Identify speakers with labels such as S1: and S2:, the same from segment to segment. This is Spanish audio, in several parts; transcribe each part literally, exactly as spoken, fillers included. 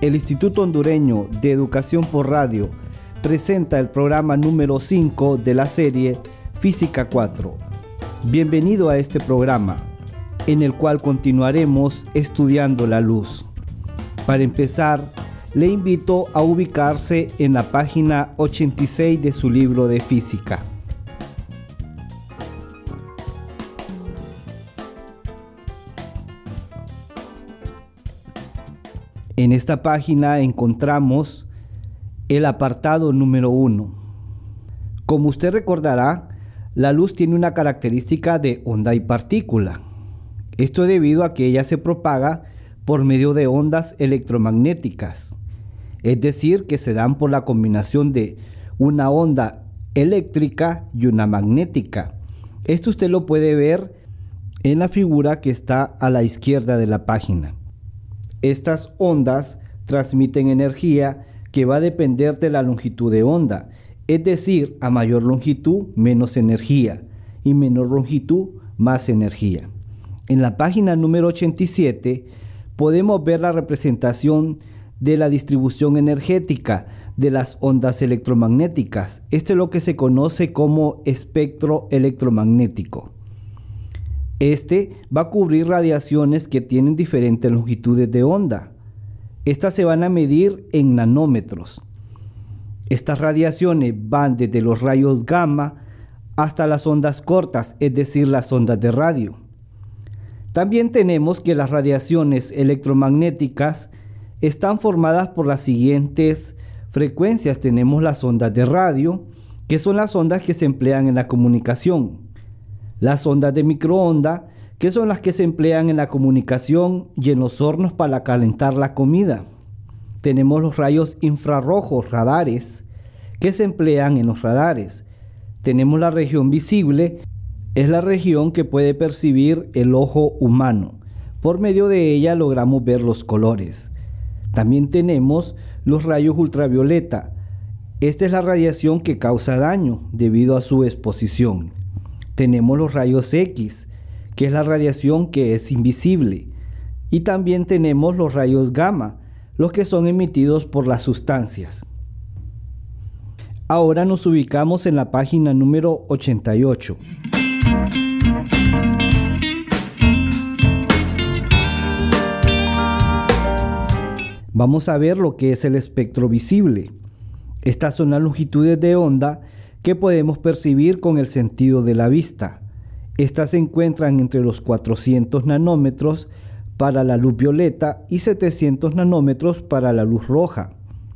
S1: El Instituto Hondureño de Educación por Radio presenta el programa número cinco de la serie Física cuatro. Bienvenido a este programa, en el cual continuaremos estudiando la luz. Para empezar, le invito a ubicarse en la página ochenta y seis de su libro de física. En esta página encontramos el apartado número uno. Como usted recordará, la luz tiene una característica de onda y partícula. Esto es debido a que ella se propaga por medio de ondas electromagnéticas, es decir, que se dan por la combinación de una onda eléctrica y una magnética. Esto usted lo puede ver en la figura que está a la izquierda de la página. Estas ondas transmiten energía que va a depender de la longitud de onda, es decir, a mayor longitud, menos energía, y menor longitud, más energía. En la página número ochenta y siete podemos ver la representación de la distribución energética de las ondas electromagnéticas. Esto es lo que se conoce como espectro electromagnético. Este va a cubrir radiaciones que tienen diferentes longitudes de onda. Estas se van a medir en nanómetros. Estas radiaciones van desde los rayos gamma hasta las ondas cortas, es decir, las ondas de radio. También tenemos que las radiaciones electromagnéticas están formadas por las siguientes frecuencias. Tenemos las ondas de radio, que son las ondas que se emplean en la comunicación. Las ondas de microondas, que son las que se emplean en la comunicación y en los hornos para calentar la comida. Tenemos los rayos infrarrojos, radares, que se emplean en los radares. Tenemos la región visible, es la región que puede percibir el ojo humano. Por medio de ella logramos ver los colores. También tenemos los rayos ultravioleta. Esta es la radiación que causa daño debido a su exposición. Tenemos los rayos X, que es la radiación que es invisible. Y también tenemos los rayos gamma, los que son emitidos por las sustancias. Ahora nos ubicamos en la página número ochenta y ocho. Vamos a ver lo que es el espectro visible. Estas son las longitudes de onda que podemos percibir con el sentido de la vista. Estas se encuentran entre los cuatrocientos nanómetros para la luz violeta y setecientos nanómetros para la luz roja.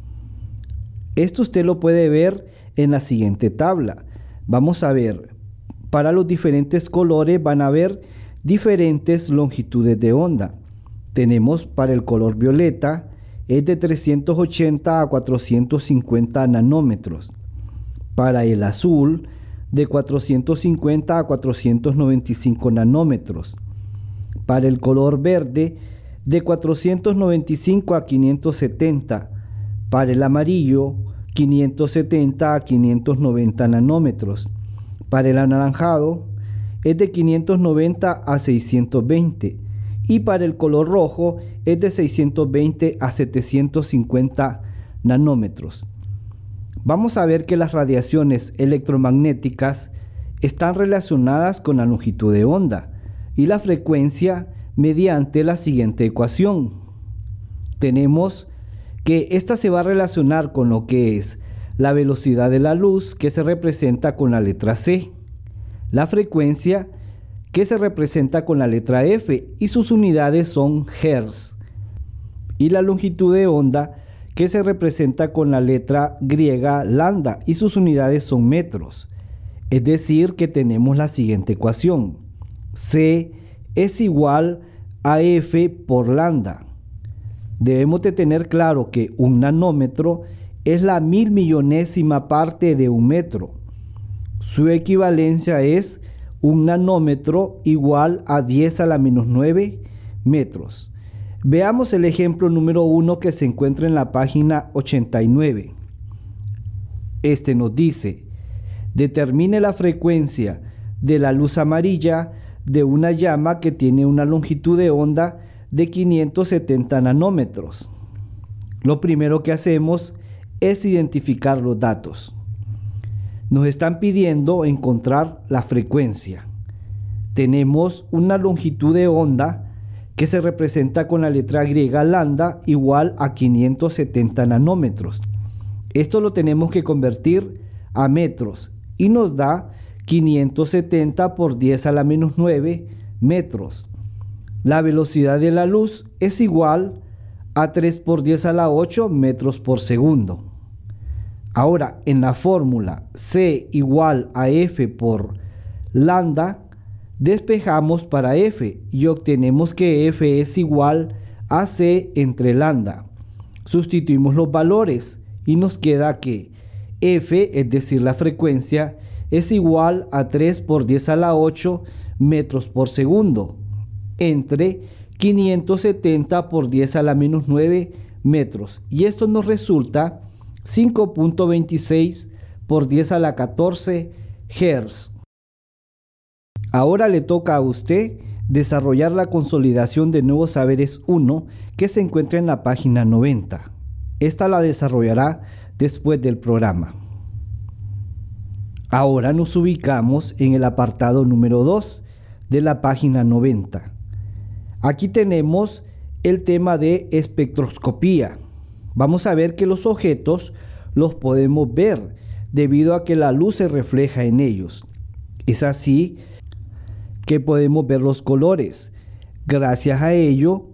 S1: Esto usted lo puede ver en la siguiente tabla. Vamos a ver, para los diferentes colores van a haber diferentes longitudes de onda. Tenemos para el color violeta, es de trescientos ochenta a cuatrocientos cincuenta nanómetros. Para el azul, de cuatrocientos cincuenta a cuatrocientos noventa y cinco nanómetros. Para el color verde, de cuatrocientos noventa y cinco a quinientos setenta. Para el amarillo, quinientos setenta a quinientos noventa nanómetros. Para el anaranjado, es de quinientos noventa a seiscientos veinte. Y para el color rojo, es de seiscientos veinte a setecientos cincuenta nanómetros. Vamos a ver que las radiaciones electromagnéticas están relacionadas con la longitud de onda y la frecuencia mediante la siguiente ecuación. Tenemos que esta se va a relacionar con lo que es la velocidad de la luz, que se representa con la letra C, la frecuencia, que se representa con la letra F y sus unidades son hertz, y la longitud de onda, que se representa con la letra griega lambda y sus unidades son metros. Es decir, que tenemos la siguiente ecuación. C es igual a F por lambda. Debemos de tener claro que un nanómetro es la mil millonésima parte de un metro. Su equivalencia es un nanómetro igual a diez a la menos nueve metros. Veamos el ejemplo número uno que se encuentra en la página ochenta y nueve. Este nos dice: determine la frecuencia de la luz amarilla de una llama que tiene una longitud de onda de quinientos setenta nanómetros. Lo primero que hacemos es identificar los datos. Nos están pidiendo encontrar la frecuencia. Tenemos una longitud de onda que se representa con la letra griega lambda igual a quinientos setenta nanómetros. Esto lo tenemos que convertir a metros y nos da quinientos setenta por diez a la menos nueve metros. La velocidad de la luz es igual a tres por diez a la ocho metros por segundo. Ahora, en la fórmula C igual a F por lambda, despejamos para F y obtenemos que F es igual a C entre lambda. Sustituimos los valores y nos queda que F, es decir, la frecuencia, es igual a tres por diez a la ocho metros por segundo entre quinientos setenta por diez a la menos nueve metros. Y esto nos resulta cinco punto veintiséis por diez a la catorce hertz. Ahora le toca a usted desarrollar la consolidación de nuevos saberes uno que se encuentra en la página noventa. Esta la desarrollará después del programa. Ahora nos ubicamos en el apartado número dos de la página noventa. Aquí tenemos el tema de espectroscopía. Vamos a ver que los objetos los podemos ver debido a que la luz se refleja en ellos. Es así que podemos ver los colores. Gracias a ello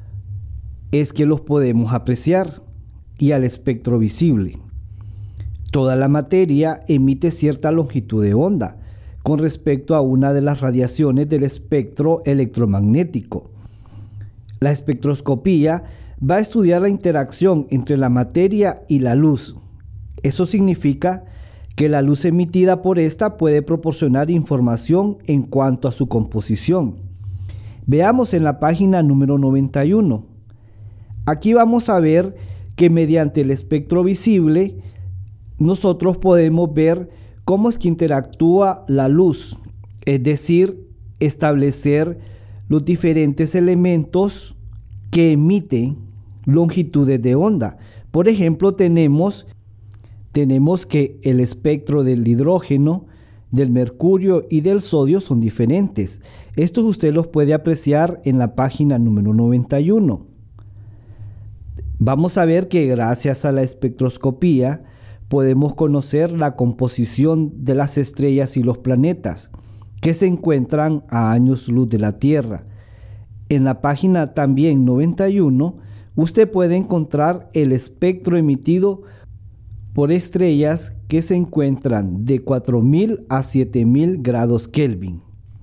S1: es que los podemos apreciar y al espectro visible. Toda la materia emite cierta longitud de onda con respecto a una de las radiaciones del espectro electromagnético. La espectroscopía va a estudiar la interacción entre la materia y la luz. Eso significa que la luz emitida por esta puede proporcionar información en cuanto a su composición. Veamos en la página número noventa y uno. Aquí vamos a ver que mediante el espectro visible nosotros podemos ver cómo es que interactúa la luz, es decir, establecer los diferentes elementos que emiten longitudes de onda. Por ejemplo, tenemos Tenemos que el espectro del hidrógeno, del mercurio y del sodio son diferentes. Estos usted los puede apreciar en la página número noventa y uno. Vamos a ver que gracias a la espectroscopía podemos conocer la composición de las estrellas y los planetas que se encuentran a años luz de la Tierra. En la página también noventa y uno usted puede encontrar el espectro emitido por estrellas que se encuentran de cuatro mil a siete mil grados Kelvin.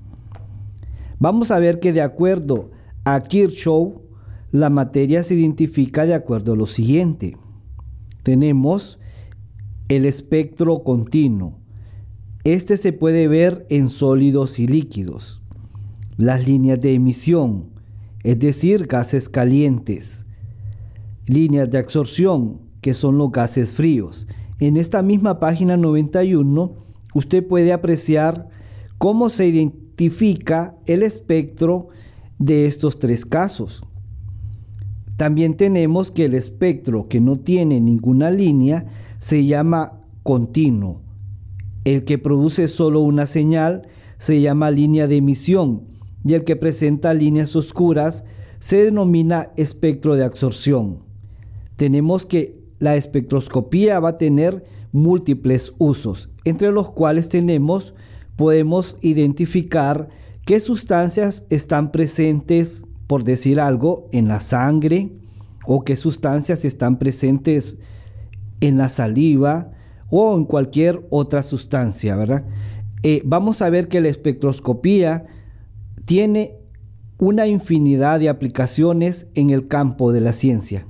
S1: Vamos a ver que de acuerdo a Kirchhoff, la materia se identifica de acuerdo a lo siguiente. Tenemos el espectro continuo. Este se puede ver en sólidos y líquidos. Las líneas de emisión, es decir, gases calientes. Líneas de absorción, que son los gases fríos. En esta misma página noventa y uno, usted puede apreciar cómo se identifica el espectro de estos tres casos. También tenemos que el espectro que no tiene ninguna línea se llama continuo. El que produce solo una señal se llama línea de emisión y el que presenta líneas oscuras se denomina espectro de absorción. Tenemos que la espectroscopía va a tener múltiples usos, entre los cuales tenemos, podemos identificar qué sustancias están presentes, por decir algo, en la sangre, o qué sustancias están presentes en la saliva, o en cualquier otra sustancia, ¿verdad? Eh, vamos a ver que la espectroscopía tiene una infinidad de aplicaciones en el campo de la ciencia.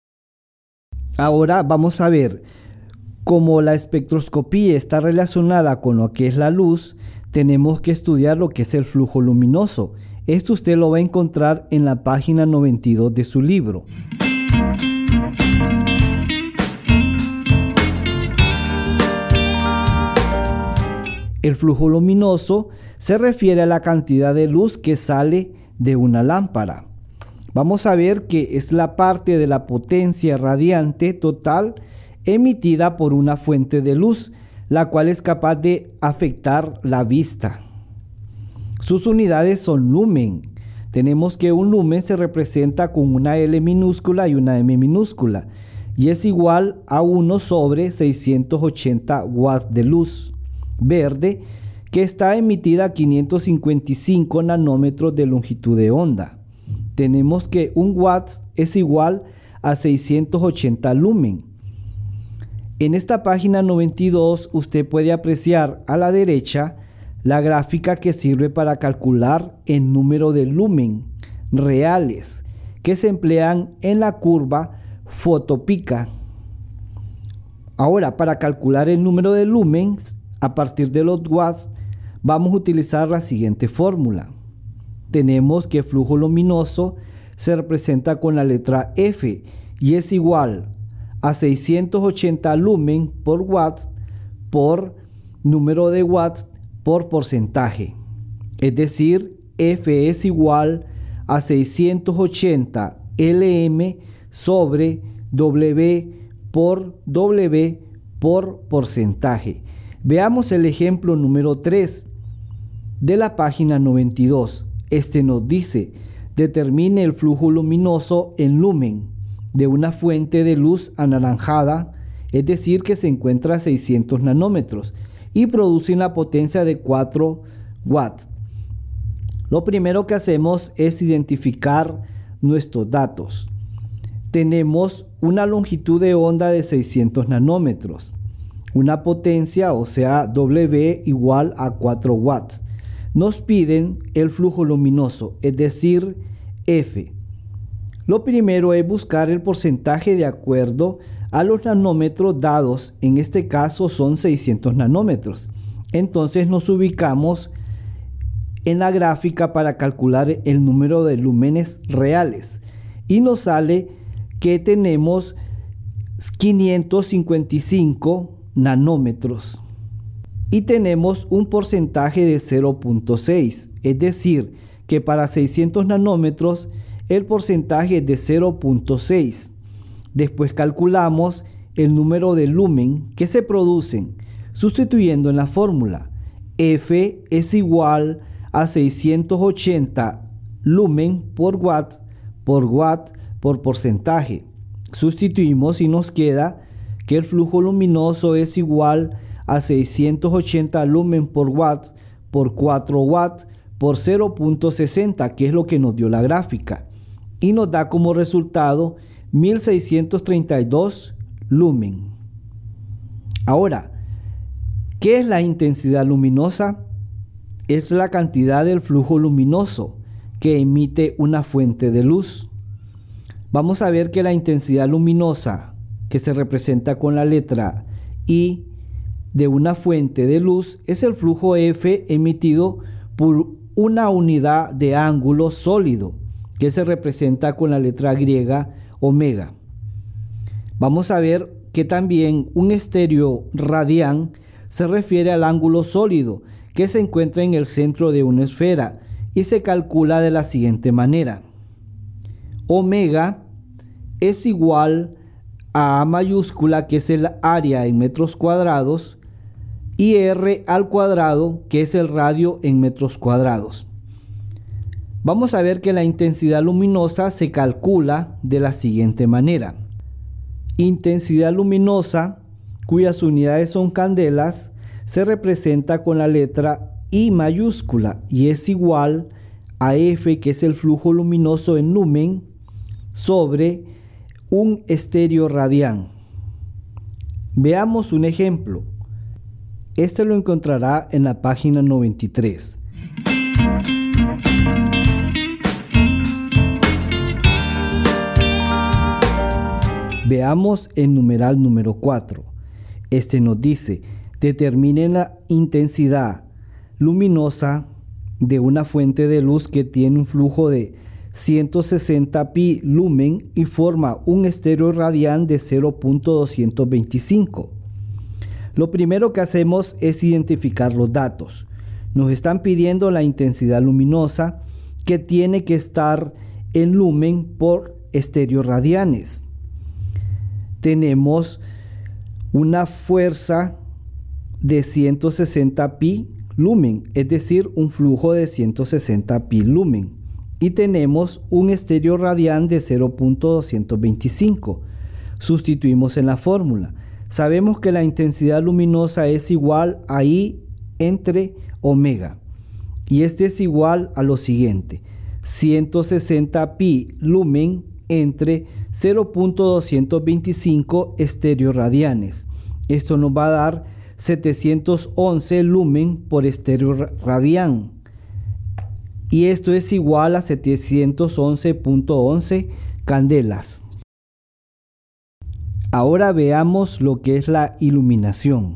S1: Ahora vamos a ver cómo la espectroscopía está relacionada con lo que es la luz. Tenemos que estudiar lo que es el flujo luminoso. Esto usted lo va a encontrar en la página noventa y dos de su libro. El flujo luminoso se refiere a la cantidad de luz que sale de una lámpara. Vamos a ver que es la parte de la potencia radiante total emitida por una fuente de luz, la cual es capaz de afectar la vista. Sus unidades son lumen. Tenemos que un lumen se representa con una L minúscula y una M minúscula, y es igual a uno sobre seiscientos ochenta watts de luz verde, que está emitida a quinientos cincuenta y cinco nanómetros de longitud de onda. Tenemos que un watt es igual a seiscientos ochenta lumen. En esta página noventa y dos usted puede apreciar a la derecha la gráfica que sirve para calcular el número de lumen reales que se emplean en la curva fotopica. Ahora, para calcular el número de lumens a partir de los watts, vamos a utilizar la siguiente fórmula. Tenemos que el flujo luminoso se representa con la letra F y es igual a seiscientos ochenta lumen por watt por número de watts por porcentaje. Es decir, F es igual a seiscientos ochenta L M sobre W por W por porcentaje. Veamos el ejemplo número tres de la página noventa y dos. Este nos dice: determine el flujo luminoso en lumen de una fuente de luz anaranjada, es decir, que se encuentra a seiscientos nanómetros y produce una potencia de cuatro watts. Lo primero que hacemos es identificar nuestros datos. Tenemos una longitud de onda de seiscientos nanómetros, una potencia, o sea, W igual a cuatro watts. Nos piden el flujo luminoso, es decir, F. Lo primero es buscar el porcentaje de acuerdo a los nanómetros dados. En este caso son seiscientos nanómetros. Entonces nos ubicamos en la gráfica para calcular el número de lúmenes reales y nos sale que tenemos quinientos cincuenta y cinco nanómetros y tenemos un porcentaje de cero punto seis, es decir, que para seiscientos nanómetros el porcentaje es de cero punto seis. Después calculamos el número de lumen que se producen sustituyendo en la fórmula. F es igual a seiscientos ochenta lumen por watt por watt por porcentaje. Sustituimos y nos queda que el flujo luminoso es igual a seiscientos ochenta lumen por watt por cuatro watts por cero punto sesenta, que es lo que nos dio la gráfica, y nos da como resultado mil seiscientos treinta y dos lumen. Ahora, ¿qué es la intensidad luminosa? Es la cantidad del flujo luminoso que emite una fuente de luz. Vamos a ver que la intensidad luminosa, que se representa con la letra I de una fuente de luz, es el flujo F emitido por una unidad de ángulo sólido, que se representa con la letra griega omega. Vamos a ver que también un estéreo radián se refiere al ángulo sólido que se encuentra en el centro de una esfera y se calcula de la siguiente manera. Omega es igual a A mayúscula, que es el área en metros cuadrados, y R al cuadrado, que es el radio en metros cuadrados. Vamos a ver que la intensidad luminosa se calcula de la siguiente manera. Intensidad luminosa, cuyas unidades son candelas, se representa con la letra I mayúscula y es igual a F, que es el flujo luminoso en lumen, sobre un estéreo radián. Veamos un ejemplo. Este lo encontrará en la página noventa y tres. Veamos el numeral número cuatro. Este nos dice: determinen la intensidad luminosa de una fuente de luz que tiene un flujo de ciento sesenta pi lumen y forma un estéreo radián de cero punto doscientos veinticinco. Lo primero que hacemos es identificar los datos. Nos están pidiendo la intensidad luminosa, que tiene que estar en lumen por estéreo radianes. Tenemos una fuerza de ciento sesenta pi lumen, es decir, un flujo de ciento sesenta pi lumen. Y tenemos un estéreo radián de cero punto doscientos veinticinco. Sustituimos en la fórmula. Sabemos que la intensidad luminosa es igual a I entre omega. Y este es igual a lo siguiente: ciento sesenta pi lumen entre cero punto doscientos veinticinco estéreo radianes. Esto nos va a dar setecientos once lumen por estéreo radián. Y esto es igual a setecientos once punto once candelas. Ahora veamos lo que es la iluminación.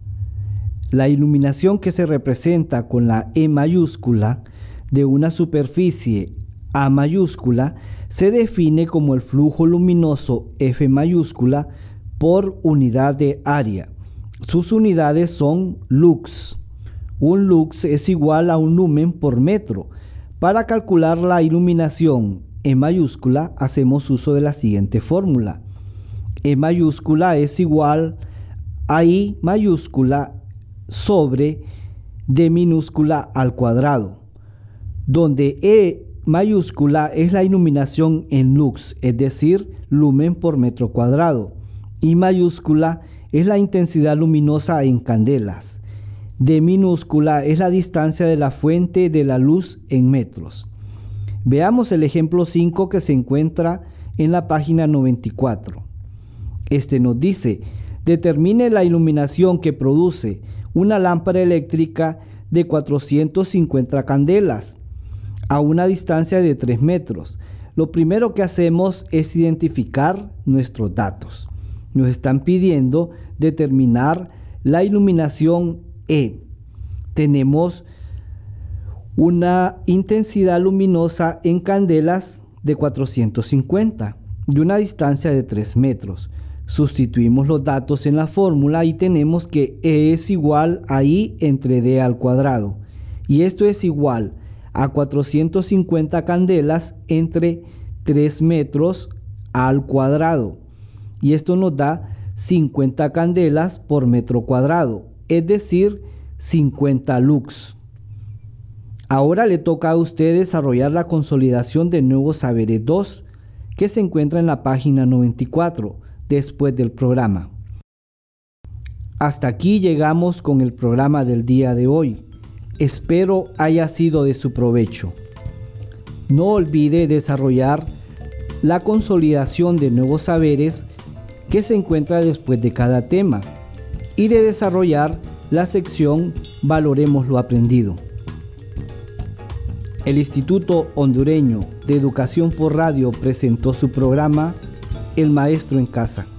S1: La iluminación, que se representa con la E mayúscula de una superficie A mayúscula, se define como el flujo luminoso F mayúscula por unidad de área. Sus unidades son lux. Un lux es igual a un lumen por metro. Para calcular la iluminación E mayúscula hacemos uso de la siguiente fórmula. E mayúscula es igual a I mayúscula sobre D minúscula al cuadrado, donde E mayúscula es la iluminación en lux, es decir, lumen por metro cuadrado. I mayúscula es la intensidad luminosa en candelas. D minúscula es la distancia de la fuente de la luz en metros. Veamos el ejemplo cinco, que se encuentra en la página noventa y cuatro. Este nos dice: determine la iluminación que produce una lámpara eléctrica de cuatrocientas cincuenta candelas a una distancia de tres metros. Lo primero que hacemos es identificar nuestros datos. Nos están pidiendo determinar la iluminación E. Tenemos una intensidad luminosa en candelas de cuatrocientos cincuenta y una distancia de tres metros. Sustituimos los datos en la fórmula y tenemos que E es igual a I entre D al cuadrado. Y esto es igual a cuatrocientas cincuenta candelas entre tres metros al cuadrado. Y esto nos da cincuenta candelas por metro cuadrado, es decir, cincuenta lux. Ahora le toca a usted desarrollar la consolidación de Nuevos Saberes dos, que se encuentra en la página noventa y cuatro, después del programa. Hasta aquí llegamos con el programa del día de hoy. Espero haya sido de su provecho. No olvide desarrollar la consolidación de Nuevos Saberes, que se encuentra después de cada tema, y de desarrollar la sección Valoremos lo aprendido. El Instituto Hondureño de Educación por Radio presentó su programa El Maestro en Casa.